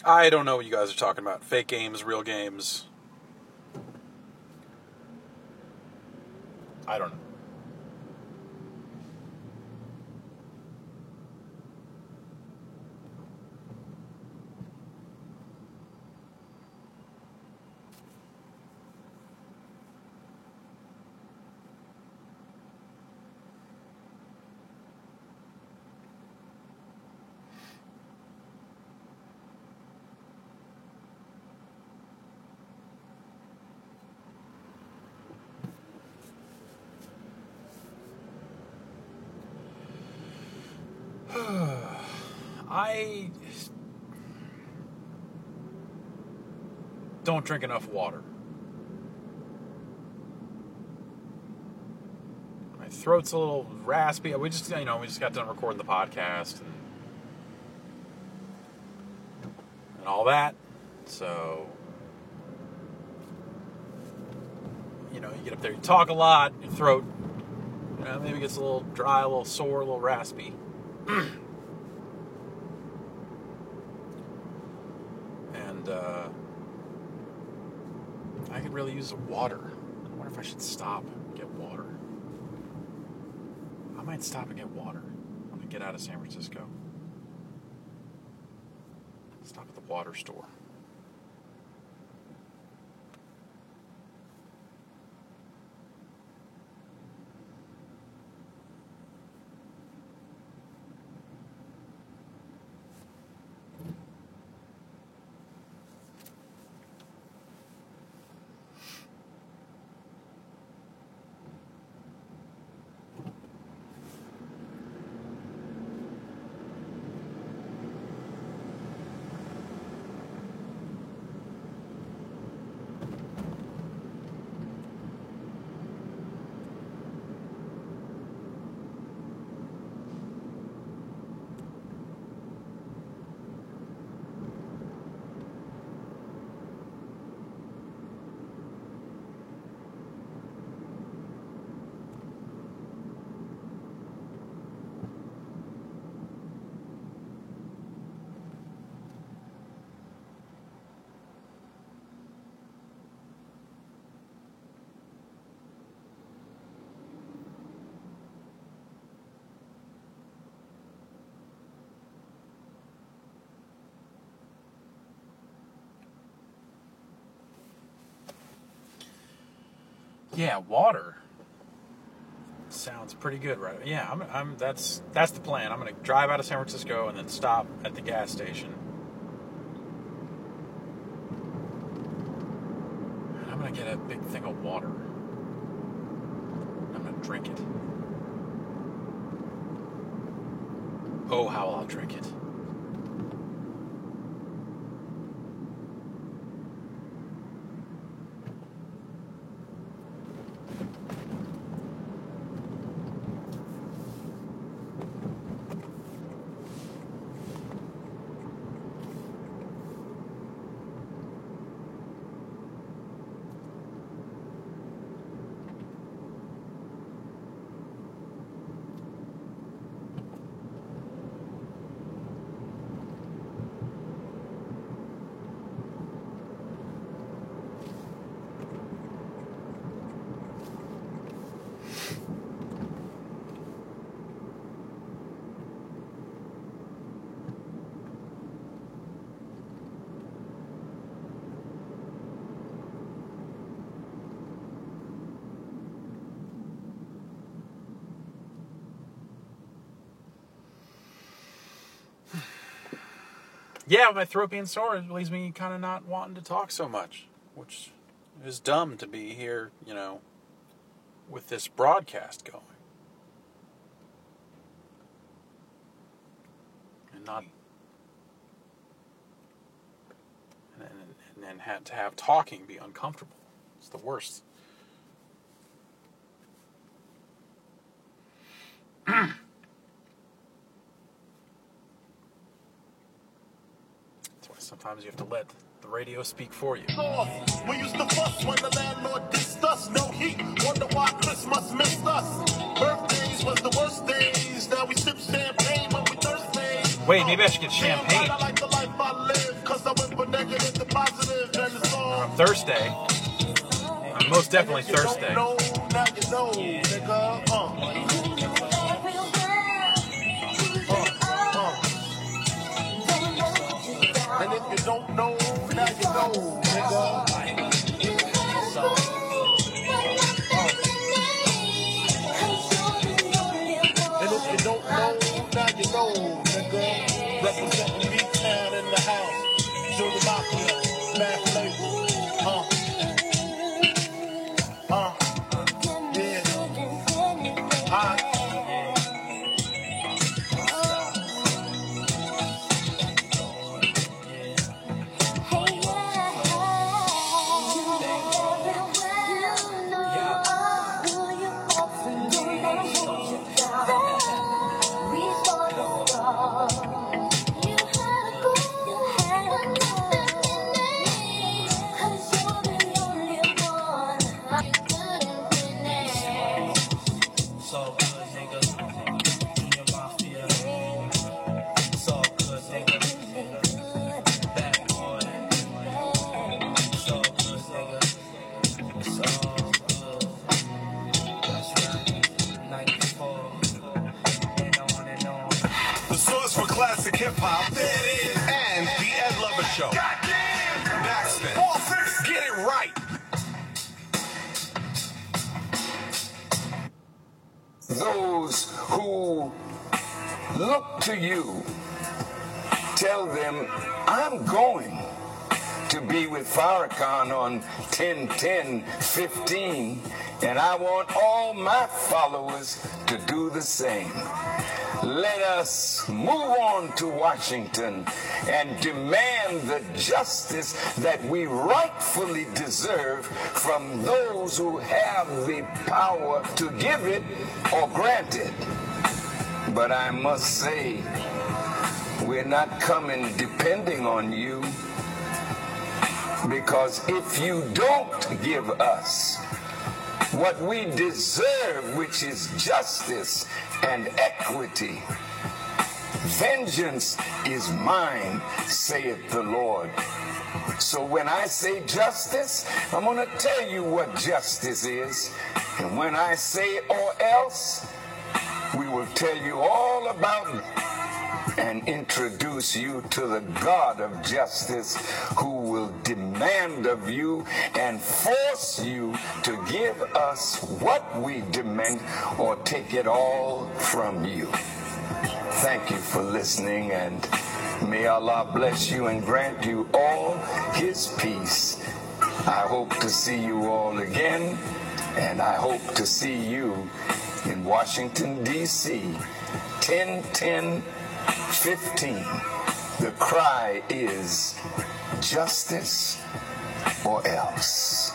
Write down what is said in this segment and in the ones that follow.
I don't know what you guys are talking about. Fake games, real games. I don't know. I don't drink enough water. My throat's a little raspy. We just got done recording the podcast and all that. So, you get up there, you talk a lot, your throat, maybe gets a little dry, a little sore, a little raspy. And I could really use some water. I wonder if I should stop and get water. I might stop and get water when I get out of San Francisco. Stop at the water store. Yeah, water sounds pretty good, right? Yeah, that's the plan. I'm going to drive out of San Francisco and then stop at the gas station. And I'm going to get a big thing of water. I'm going to drink it. Oh, how I'll drink it. Yeah, my throat being sore leaves me kind of not wanting to talk so much, which is dumb to be here, with this broadcast going. And not... And then had to have talking be uncomfortable. It's the worst. Sometimes you have to let the radio speak for you. We used to fuss when the landlord dissed us. No heat. Wonder why Christmas missed us. Birthdays was the worst days. Now we sip champagne when we thirsty. Wait, maybe I should get champagne. I like the life I live, 'cause I positive and it's all. On Thursday. I'm most definitely Thursday. Now you know, nigga. And if you don't know, now you know, nigga. And if you don't know, now you know, nigga. Representing B-Town in the house. Junior Mafia, Math Label. Classic hip hop, and the Ed Lover Show. Goddamn! Baxter, all six, get it right. Those who look to you, tell them, I'm going to be with Farrakhan on 10/10/15, and I want all my followers to do the same. Let us move on to Washington and demand the justice that we rightfully deserve from those who have the power to give it or grant it. But I must say, we're not coming depending on you, because if you don't give us what we deserve, which is justice and equity, vengeance is mine, saith the Lord. So when I say justice, I'm going to tell you what justice is. And when I say or else, we will tell you all about it and introduce you to the God of justice, who will demand of you and force you to give us what we demand or take it all from you. Thank you for listening, and may Allah bless you and grant you all His peace. I hope to see you all again, and I hope to see you in Washington, D.C., 10/10/15. The cry is justice or else.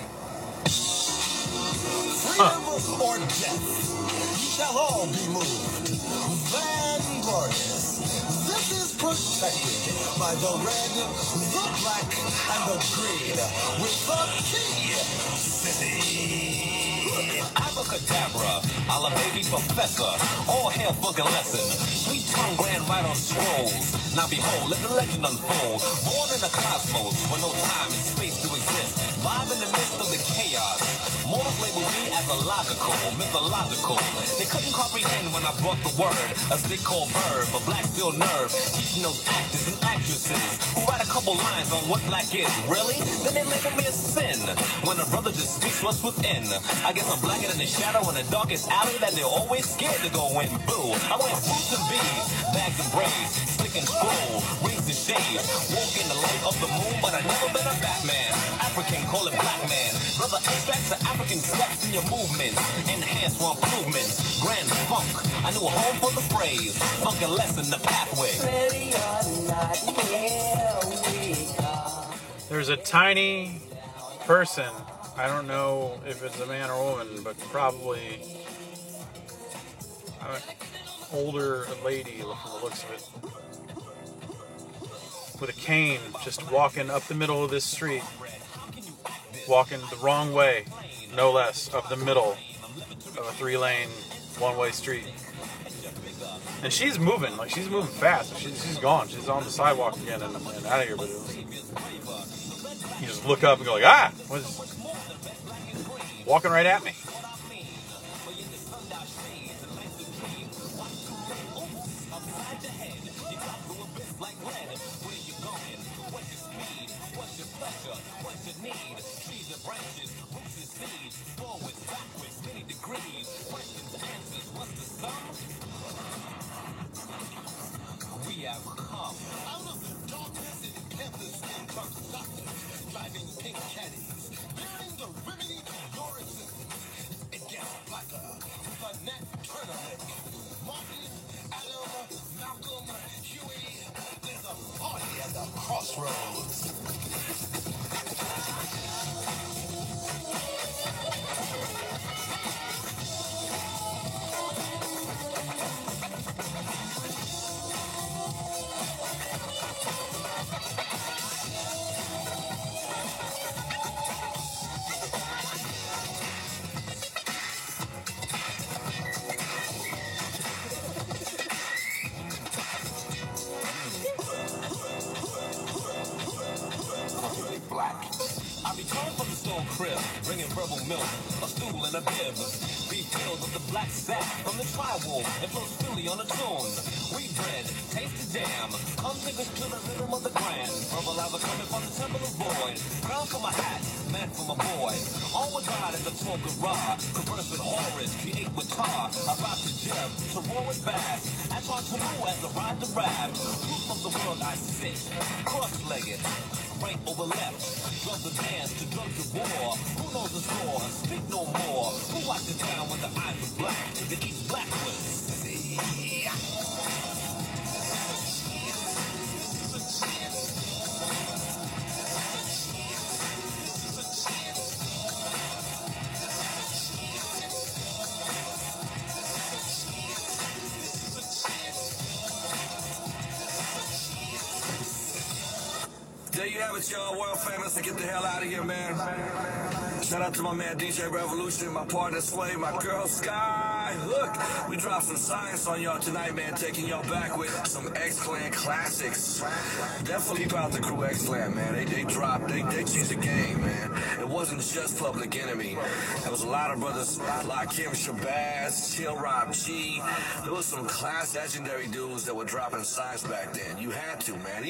Freedom or death, we shall all be moved. Van glorious. This is protected by the red, the black, and the green with the key city. Abracadabra, a la baby professor, all hail fucking lesson. Sweet tongue grand right on scrolls. Now behold, let the legend unfold. Born in the cosmos, with no time and space to exist. Live in the midst of the chaos. Mortals label me as illogical, mythological. They couldn't comprehend when I brought the word. A stick called verb, a black steel nerve. Teaching those actors and actresses who write a couple lines on what black is. Really? Then they label me a sin. When a brother just speaks what's within. I guess I'm blacker than the shadow in the darkest alley that they're always scared to go in. Boo. I wear boots and beads, bags and braids, stick and scroll, rings and shades. Walk in the light of the moon, but I never been a Batman. African, call it black man. Brother, extract the African steps in your movements. Enhance for improvements. Grand funk. I knew a home for the phrase. Funk and lesson the pathway. There's a tiny person, I don't know if it's a man or woman, but probably an older lady from the looks of it, with a cane, just walking up the middle of this street, walking the wrong way, no less, up the middle of a 3-lane, one-way street. And she's moving fast. She's gone. She's on the sidewalk again and out of here, but it was You just look up and go like, ah, what's walking right at me. We have come out of the darkness and endless driving pink caddies, bearing the remedy to your existence. It gets blacker with a net tournament. Martin, Adam, Malcolm, Huey, there's a party at the crossroads. I returned from the stone crib, bringing verbal milk, a stool and a bib. Be filled with the black sap from the tri-wolf and flows Philly on a tune. We bread, taste the jam, come take us to the rhythm of the grand. Verbalizer coming from the temple of void. Crown for my hat, man for my boy. Onward ride in the tall garage, converse with Horace, create with tar. About to jib, to roar with bass. As hard to move as the ride to rap. Proof of the world I sit, cross-legged. Right over left, drug the dance to drug the war. Who knows the score? Speak no more. Who watches down when the eyes are black? The east blackwards. There you have it, y'all. World famous. To get the hell out of here, man. Shout out to my man DJ Revolution, my partner Sway, my girl Sky. Look, we dropped some science on y'all tonight, man. Taking y'all back with some X-Clan classics. Definitely keep out the crew X-Clan, man. They changed the game, man. It wasn't just Public Enemy. There was a lot of brothers like Kim Shabazz, Chill Rob G. There was some class legendary dudes that were dropping science back then. You had to, man.